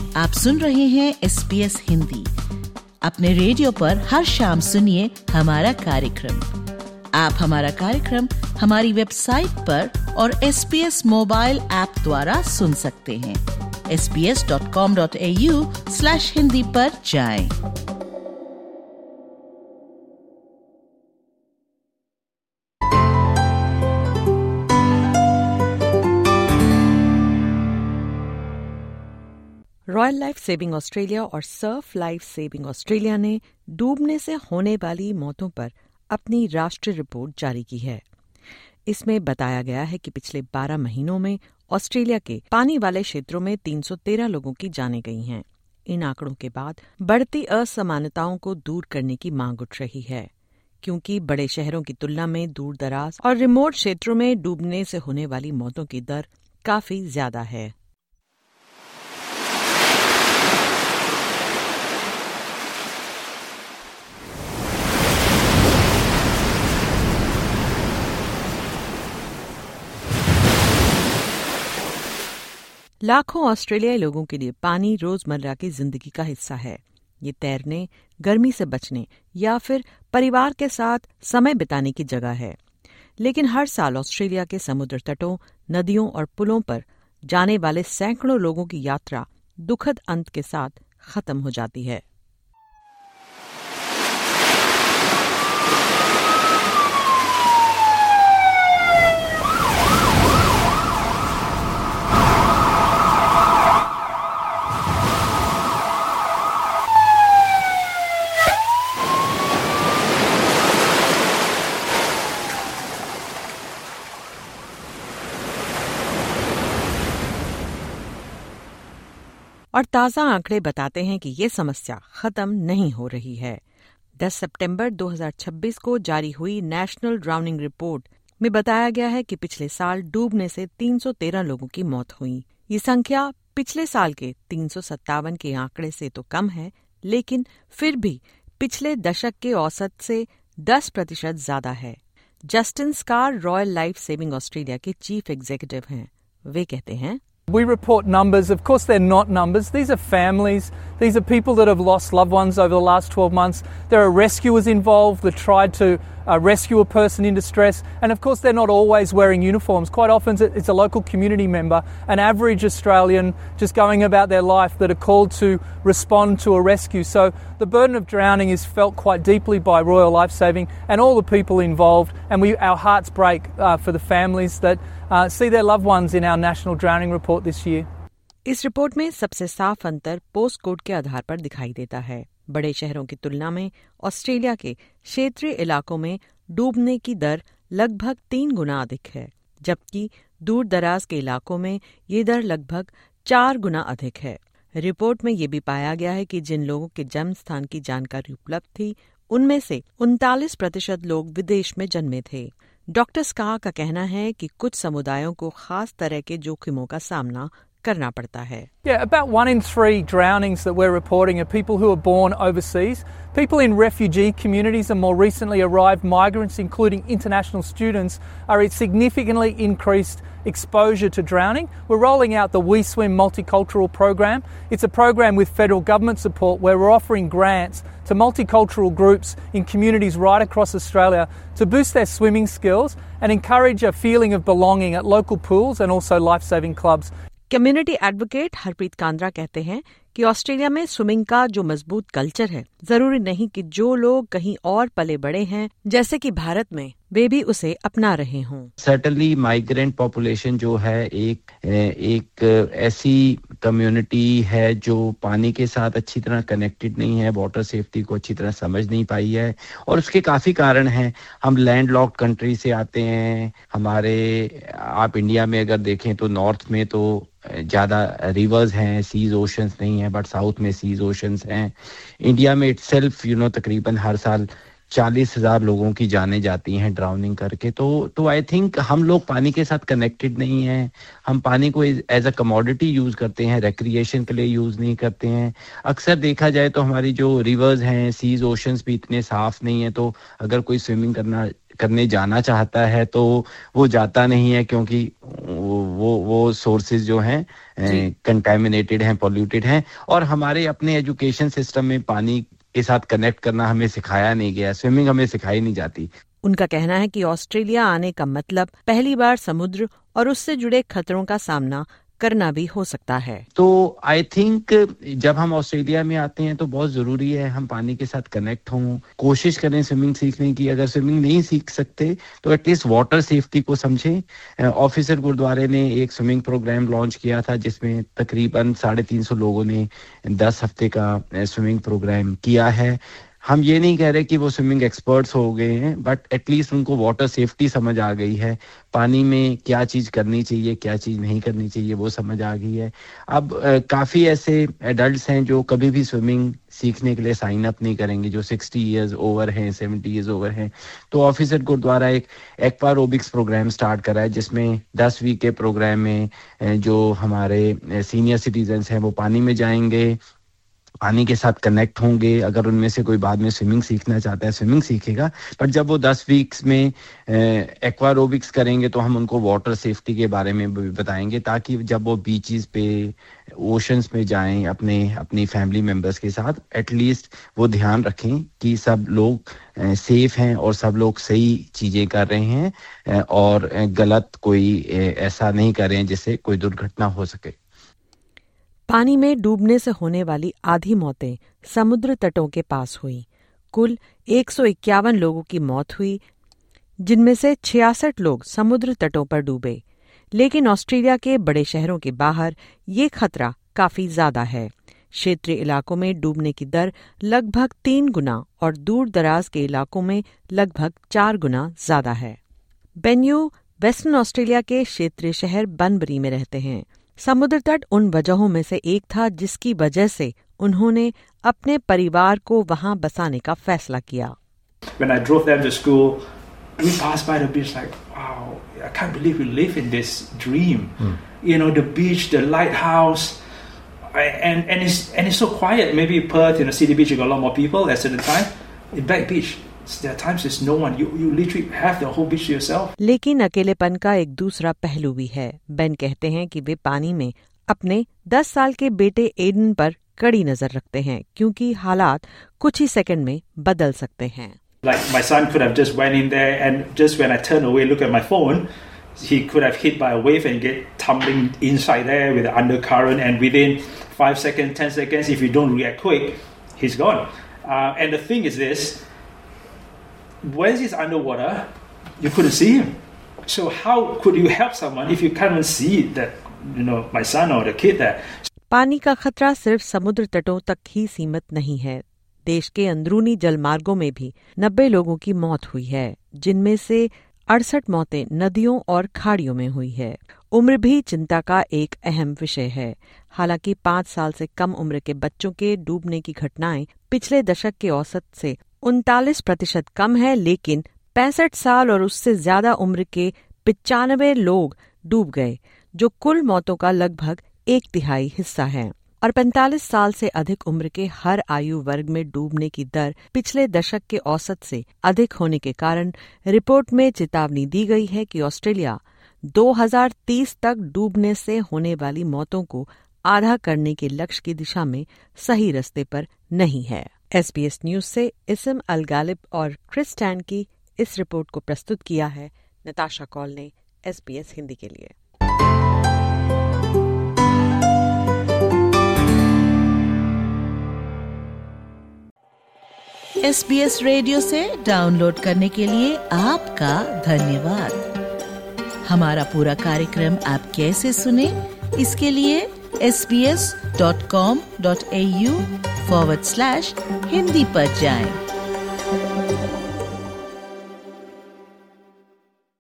आप सुन रहे हैं SBS हिंदी। अपने रेडियो पर हर शाम सुनिए हमारा कार्यक्रम। आप हमारा कार्यक्रम हमारी वेबसाइट पर और SBS मोबाइल ऐप द्वारा सुन सकते हैं। sbs.com.au/hindi पर जाएं। रॉयल लाइफ सेविंग ऑस्ट्रेलिया और सर्फ लाइफ सेविंग ऑस्ट्रेलिया ने डूबने से होने वाली मौतों पर अपनी राष्ट्रीय रिपोर्ट जारी की है। इसमें बताया गया है कि पिछले 12 महीनों में ऑस्ट्रेलिया के पानी वाले क्षेत्रों में 313 लोगों की जानें गई हैं। इन आंकड़ों के बाद बढ़ती असमानताओं को दूर करने की मांग उठ रही है, क्योंकि बड़े शहरों की तुलना में दूर दराज और रिमोट क्षेत्रों में डूबने से होने वाली मौतों की दर काफी ज्यादा है। लाखों ऑस्ट्रेलियाई लोगों के लिए पानी रोजमर्रा की जिंदगी का हिस्सा है। ये तैरने, गर्मी से बचने या फिर परिवार के साथ समय बिताने की जगह है। लेकिन हर साल ऑस्ट्रेलिया के समुद्र तटों, नदियों और पुलों पर जाने वाले सैकड़ों लोगों की यात्रा दुखद अंत के साथ खत्म हो जाती है। और ताज़ा आंकड़े बताते हैं कि ये समस्या खत्म नहीं हो रही है। 10 सितंबर 2026 को जारी हुई नेशनल ड्राउनिंग रिपोर्ट में बताया गया है कि पिछले साल डूबने से 313 लोगों की मौत हुई। ये संख्या पिछले साल के 357 के आंकड़े से तो कम है, लेकिन फिर भी पिछले दशक के औसत से 10% ज्यादा है। Justin Scarr royal life saving Australia के चीफ एग्जीक्यूटिव हैं। वे कहते हैं, We report numbers. Of course, they're not numbers. These are families. These are people that have lost loved ones over the last 12 months. There are rescuers involved that tried to rescue a person in distress. And of course, they're not always wearing uniforms. Quite often, it's a local community member, an average Australian just going about their life that are called to respond to a rescue. So the burden of drowning is felt quite deeply by Royal Lifesaving and all the people involved. And our hearts break for the families that see their loved ones in our national drowning report this year. इस report में सबसे साफ अंतर post code के आधार पर दिखाई देता है। बड़े शहरों की तुलना में ऑस्ट्रेलिया के क्षेत्रीय इलाकों में डूबने की दर लगभग 3 गुना अधिक है, जबकि दूर दराज के इलाकों में ये दर लगभग 4 गुना अधिक है। रिपोर्ट में ये भी पाया गया है कि जिन लोगों के जन्म स्थान की जानकारी उपलब्ध थी, उनमें से 39% लोग विदेश में जन्मे थे। डॉक्टर स्का का कहना है कि कुछ समुदायों को खास तरह के जोखिमों का सामना करना पड़ता है। Yeah, about 1 in 3 drownings that we're reporting are people who are born overseas. People in refugee communities and more recently arrived migrants, including international students, are at significantly increased exposure to drowning. We're rolling out the We Swim multicultural program. It's a program with federal government support where we're offering grants to multicultural groups in communities right across Australia to boost their swimming skills and encourage a feeling of belonging at local pools and also life-saving clubs. Community advocate Harpreet Kandra कहते हैं कि Australia में swimming का जो मजबूत culture है, जरूरी नहीं कि जो लोग कहीं और पले बड़े हैं जैसे कि भारत में, वे भी उसे अपना रहे हों। सर्टेनली माइग्रेंट पॉपुलेशन जो है एक ऐसी कम्युनिटी है जो पानी के साथ अच्छी तरह कनेक्टेड नहीं है, वाटर सेफ्टी को अच्छी तरह समझ नहीं पाई है, और उसके काफ़ी कारण हैं। हम लैंड लॉक्ड कंट्री से आते हैं। आप इंडिया में अगर देखें तो नॉर्थ में तो ज़्यादा रिवर्स हैं, सीज ओशंस नहीं हैं, बट साउथ में सीज ओशंस हैं। इंडिया में इटसेल्फ तकरीबन हर साल 40,000 लोगों की जानें जाती हैं ड्राउनिंग करके। तो आई थिंक हम लोग पानी के साथ कनेक्टेड नहीं हैं। हम पानी को एज अ कमोडिटी यूज़ करते हैं, रिक्रिएशन के लिए यूज़ नहीं करते हैं। अक्सर देखा जाए तो हमारी जो रिवर्स हैं, सीज ओशंस भी इतने साफ़ नहीं हैं, तो अगर कोई स्विमिंग करना करने जाना चाहता है तो वो जाता नहीं है, क्योंकि वो सोर्सेज जो हैं कंटामिनेटेड हैं, पॉल्यूटेड हैं। और हमारे अपने एजुकेशन सिस्टम में पानी के साथ कनेक्ट करना हमें सिखाया नहीं गया, स्विमिंग हमें सिखाई नहीं जाती। उनका कहना है कि ऑस्ट्रेलिया आने का मतलब पहली बार समुद्र और उससे जुड़े खतरों का सामना करना भी हो सकता है। तो आई थिंक जब हम ऑस्ट्रेलिया में आते हैं तो बहुत जरूरी है हम पानी के साथ कनेक्ट हों, कोशिश करें स्विमिंग सीखने की। अगर स्विमिंग नहीं सीख सकते तो एटलीस्ट वाटर सेफ्टी को समझें। ऑफिसर गुरुद्वारे ने एक स्विमिंग प्रोग्राम लॉन्च किया था जिसमें तकरीबन 350 लोगों ने 10 हफ्ते का स्विमिंग प्रोग्राम किया है। हम ये नहीं कह रहे कि वो स्विमिंग एक्सपर्ट्स हो गए हैं, बट एटलीस्ट उनको वाटर सेफ्टी समझ आ गई है, पानी में क्या चीज़ करनी चाहिए, क्या चीज़ नहीं करनी चाहिए, वो समझ आ गई है। अब काफ़ी ऐसे एडल्ट्स हैं जो कभी भी स्विमिंग सीखने के लिए साइन अप नहीं करेंगे, जो 60 ईयर्स ओवर हैं, 70 ईयर्स ओवर हैं। तो ऑफिसर गुरुद्वारा एक एक्वारोबिक्स प्रोग्राम स्टार्ट करा है जिसमें 10 वीक के प्रोग्राम में जो हमारे सीनियर सिटीजन्स हैं वो पानी में जाएंगे, पानी के साथ कनेक्ट होंगे। अगर उनमें से कोई बाद में स्विमिंग सीखना चाहता है स्विमिंग सीखेगा, बट जब वो 10 वीक्स में एक्वारोबिक्स करेंगे तो हम उनको वाटर सेफ्टी के बारे में भी बताएंगे, ताकि जब वो बीचेस पे, ओशंस में जाएं अपनी फैमिली मेम्बर्स के साथ, एटलीस्ट वो ध्यान रखें कि सब लोग सेफ हैं और सब लोग सही चीज़ें कर रहे हैं और गलत कोई ऐसा नहीं कर रहे हैं जिससे कोई दुर्घटना हो सके। पानी में डूबने से होने वाली आधी मौतें समुद्र तटों के पास हुई। कुल 151 लोगों की मौत हुई, जिनमें से 66 लोग समुद्र तटों पर डूबे। लेकिन ऑस्ट्रेलिया के बड़े शहरों के बाहर ये खतरा काफी ज्यादा है। क्षेत्रीय इलाकों में डूबने की दर लगभग 3 गुना और दूर दराज के इलाकों में लगभग 4 गुना ज्यादा है। बेन्यू वेस्टर्न ऑस्ट्रेलिया के क्षेत्रीय शहर बनबरी में रहते हैं। समुद्र तट उन वजहों में से एक था जिसकी वजह से उन्होंने अपने परिवार को वहां बसाने का फैसला किया। When I drove them to school, we passed by the beach like, wow, I can't believe we live in this dream. You know, the beach, the lighthouse, and it's so quiet. Maybe Perth, City Beach, you got a lot more people at certain time. In Back Beach, there are times there's no one. You literally have the whole beach to yourself. लेकिन अकेलेपन का एक दूसरा पहलू भी है। Ben कहते हैं कि वे पानी में अपने 10 साल के बेटे एडन पर कड़ी नजर रखते हैं, क्योंकि हालात कुछ ही सेकंड में बदल सकते हैं। Like my son could have just went in there and just when I turn away, look at my phone, he could have hit by a wave and get tumbling inside there with the undercurrent, and within 5 seconds, 10 seconds, if you don't react quick, he's gone. And the thing is this, when he's underwater, you couldn't see him. So how could you help someone if you can't even see that, my son or the kid there? पानी का खतरा सिर्फ समुद्र तटों तक ही सीमित नहीं है। देश के अंदरूनी जलमार्गों में भी 90 लोगों की मौत हुई है, जिनमें से 68 मौतें नदियों और खाड़ियों में हुई है। उम्र भी चिंता का एक अहम विषय है। हालांकि 5 साल से कम उम्र के बच्चों के डूबने की घटनाएं पिछले दशक के औसत से 39% कम है, लेकिन 65 साल और उससे ज्यादा उम्र के 95 लोग डूब गए, जो कुल मौतों का लगभग 1/3 हिस्सा है। और 45 साल से अधिक उम्र के हर आयु वर्ग में डूबने की दर पिछले दशक के औसत से अधिक होने के कारण रिपोर्ट में चेतावनी दी गई है कि ऑस्ट्रेलिया 2030 तक डूबने से होने वाली मौतों को आधा करने के लक्ष्य की दिशा में सही रास्ते पर नहीं है। SBS न्यूज से इसम अल गालिब और क्रिस टैन की इस रिपोर्ट को प्रस्तुत किया है नताशा कॉल ने SBS हिंदी के लिए। SBS रेडियो से डाउनलोड करने के लिए आपका धन्यवाद। हमारा पूरा कार्यक्रम आप कैसे सुने, इसके लिए sbs.com.au/hindi पर जाएं।